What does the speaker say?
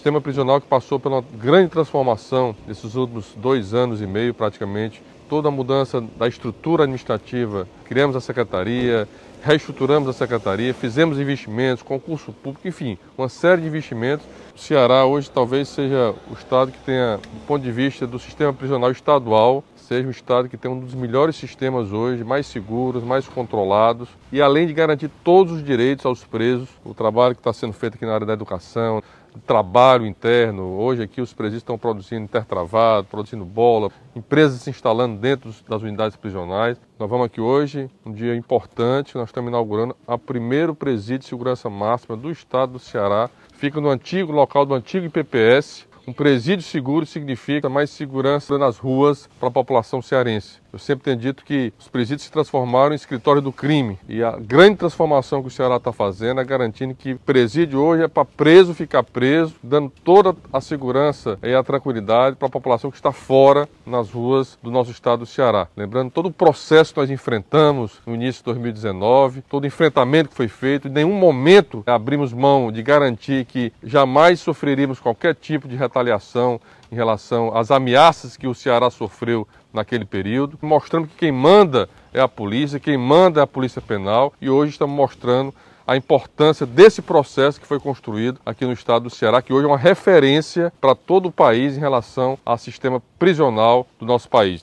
sistema prisional que passou por uma grande transformação nesses últimos 2 anos e meio praticamente. Toda a mudança da estrutura administrativa, criamos a secretaria, reestruturamos a secretaria, fizemos investimentos, concurso público, enfim, uma série de investimentos. O Ceará hoje talvez seja o estado que tenha, do ponto de vista do sistema prisional estadual, seja um estado que tem um dos melhores sistemas hoje, mais seguros, mais controlados e além de garantir todos os direitos aos presos, o trabalho que está sendo feito aqui na área da educação, trabalho interno, hoje aqui os presídios estão produzindo intertravado, produzindo bola, empresas se instalando dentro das unidades prisionais. Nós vamos aqui hoje, um dia importante, nós estamos inaugurando o primeiro presídio de segurança máxima do estado do Ceará. Fica no antigo local do antigo IPPS. Um presídio seguro significa mais segurança nas ruas para a população cearense. Eu sempre tenho dito que os presídios se transformaram em escritório do crime. E a grande transformação que o Ceará está fazendo é garantindo que o presídio hoje é para preso ficar preso, dando toda a segurança e a tranquilidade para a população que está fora nas ruas do nosso estado do Ceará. Lembrando todo o processo que nós enfrentamos no início de 2019, todo o enfrentamento que foi feito, em nenhum momento abrimos mão de garantir que jamais sofreríamos qualquer tipo de retaliação em relação às ameaças que o Ceará sofreu naquele período, mostrando que quem manda é a polícia, quem manda é a Polícia Penal, e hoje estamos mostrando a importância desse processo que foi construído aqui no estado do Ceará, que hoje é uma referência para todo o país em relação ao sistema prisional do nosso país.